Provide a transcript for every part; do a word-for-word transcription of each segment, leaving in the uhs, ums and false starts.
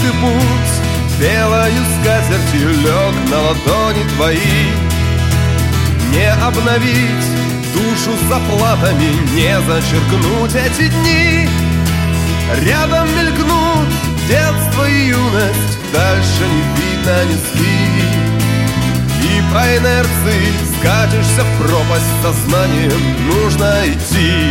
ты путь, белою скатертью лег на ладони твои. Не обновить душу заплатами, не зачеркнуть эти дни. Рядом мелькнут детство и юность, дальше не видно, не спи. И по инерции скатишься в пропасть, сознанием нужно идти.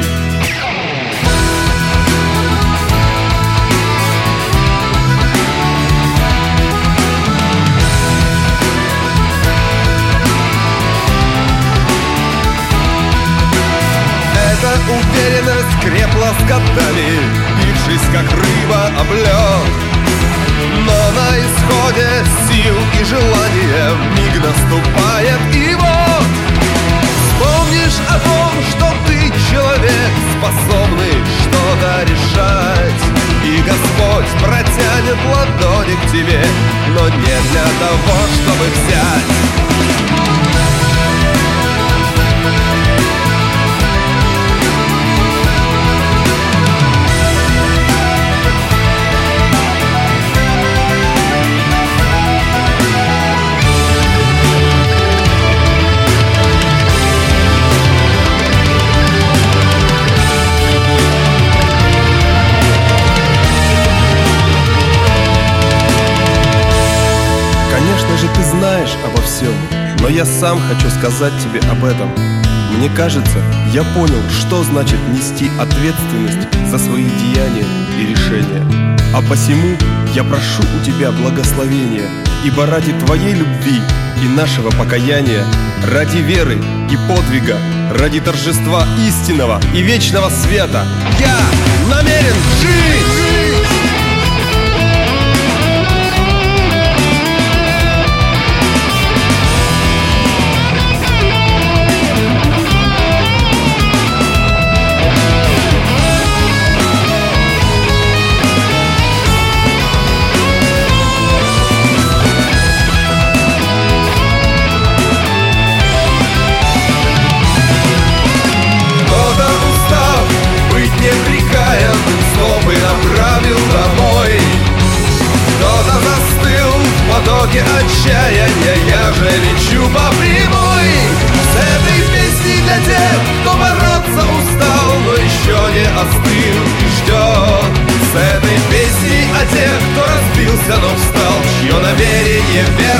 Эта уверенность крепла с годами, бившись как рыба об лед. Но на исходе сил и желания вмиг наступает и вот вспомнишь о том, что ты человек, способный что-то решать. И Господь протянет ладони к тебе, но не для того, чтобы взять. Конечно же, ты знаешь обо всем, но я сам хочу сказать тебе об этом. Мне кажется, я понял, что значит нести ответственность за свои деяния и решения. А посему я прошу у тебя благословения, ибо ради твоей любви и нашего покаяния, ради веры и подвига, ради торжества истинного и вечного света, я намерен жить! Направил домой. Кто-то застыл в потоке отчаяния, я же лечу по прямой. С этой песней для тех, кто бороться устал, но еще не остыл и ждет. С этой песней о тех, кто разбился, но встал, чье намерение верно.